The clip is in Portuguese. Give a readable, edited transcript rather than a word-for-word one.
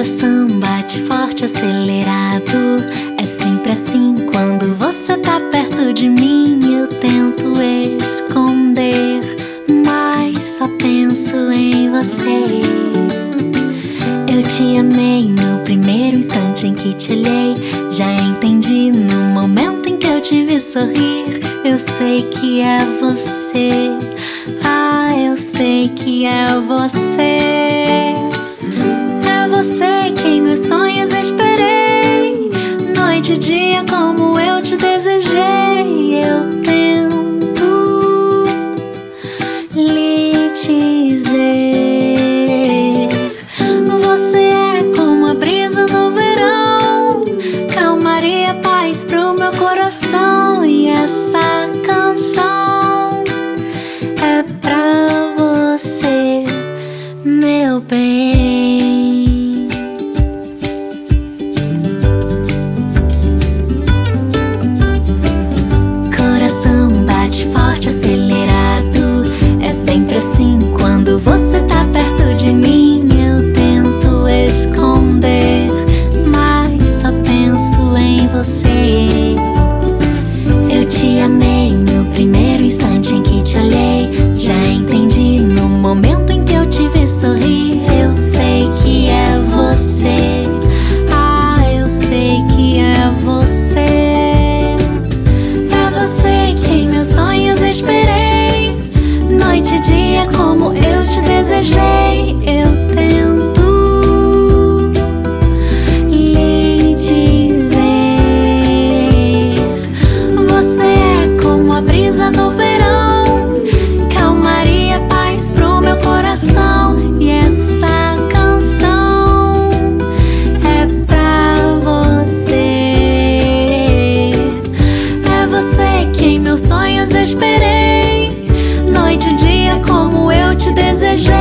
Coração bate forte, acelerado. É sempre assim quando você tá perto de mim. Eu tento esconder, mas só penso em você. Eu te amei no primeiro instante em que te olhei. Já entendi no momento em que eu te vi sorrir. Eu sei que é você. Ah, eu sei que é você. É você quem meus sonhos esperei. Noite e dia como eu te desejei. Eu tento lhe dizer: você é como a brisa no verão, calmaria, paz pro meu coração. E essa canção é pra você, meu bem. Coração bate forte, acelerado. É sempre assim quando você tá perto de mim. Eu tento esconder, mas só penso em você. Eu te amei no primeiro instante em que te olhei. Já entendi no momento em que eu te vi sorrir. Eu sei que é você. Ah, eu sei que é você. É você quem meus sonhos esperei. Noite e dia como eu te desejei. Eu tento lhe dizer: você é como a brisa no verão, calmaria, paz pro meu coração. E essa canção é pra você. É você quem meus sonhos esperei. Noite e dia como eu te desejei.